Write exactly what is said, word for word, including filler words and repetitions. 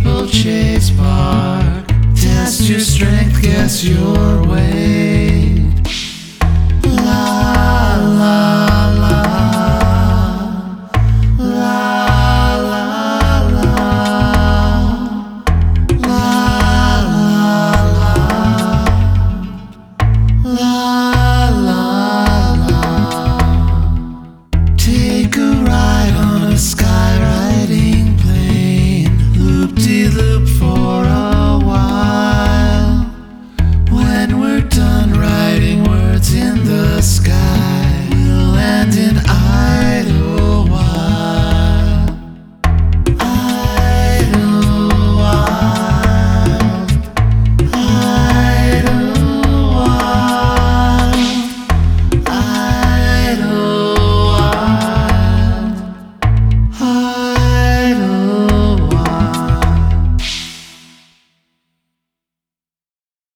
steeplechase park. Test your strength, guess your weight. La la la, la la la, la la la, la la la. Take a ride on a skywriting plane, loop-de-loop for a while. When we're done writing words in the sky, we'll land in